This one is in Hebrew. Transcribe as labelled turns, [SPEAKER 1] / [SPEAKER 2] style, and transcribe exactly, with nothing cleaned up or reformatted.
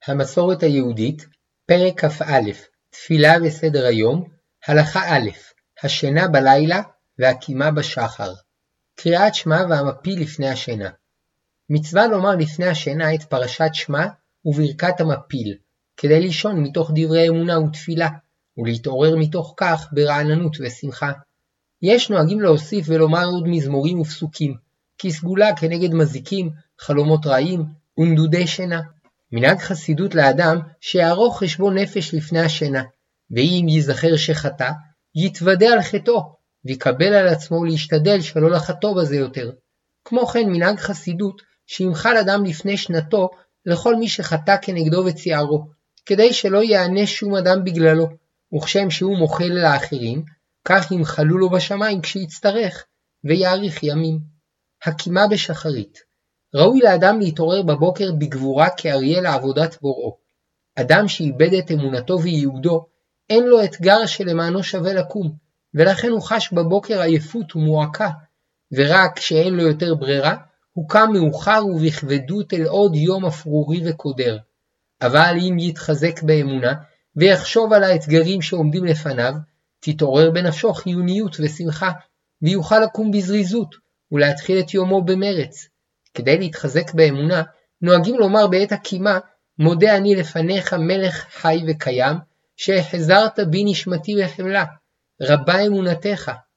[SPEAKER 1] המסורת היהודית, פרק כ"א, תפילה וסדר היום, הלכה א', השינה בלילה והקימה בשחר. קריאת שמע והמפיל לפני השינה. מצווה לומר לפני השינה את פרשת שמע וברכת המפיל, כדי לישון מתוך דברי אמונה ותפילה, ולהתעורר מתוך כך ברעננות ושמחה. יש נוהגים להוסיף ולומר עוד מזמורים ופסוקים, כסגולה כנגד מזיקים, חלומות רעים ונדודי שינה. מנהג חסידות לאדם שיערוך חשבון נפש לפני השינה, ואם ייזכר שחטא, יתוודה על חטאו, ויקבל על עצמו להשתדל שלא לחטוא בזה יותר. כמו כן מנהג חסידות שימחל אדם לפני שנתו לכל מי שחטא כנגדו וציערו, כדי שלא יענש שום אדם בגללו, וכשם שהוא מוחל לאחרים, כך ימחלו לו בשמיים כשיצטרך, ויאריך ימים. הקימה בשחרית. ראוי לאדם להתעורר בבוקר בגבורה כאריה לעבודת בוראו. אדם שאיבד את אמונתו וייעודו, אין לו אתגר שלמענו שווה לקום, ולכן הוא חש בבוקר עייפות ומועקה, ורק כשאין לו יותר ברירה, הוא קם מאוחר ובכבדות אל עוד יום אפרורי וקודר. אבל אם יתחזק באמונה, ויחשוב על האתגרים שעומדים לפניו, תתעורר בנפשו חיוניות ושמחה, ויוכל לקום בזריזות, ולהתחיל את יומו במרץ. כדי להתחזק באמונה, נוהגים לומר בעת הקימה, מודה אני לפניך מלך חי וקיים, שהחזרת בי נשמתי וחמלה, רבה אמונתך.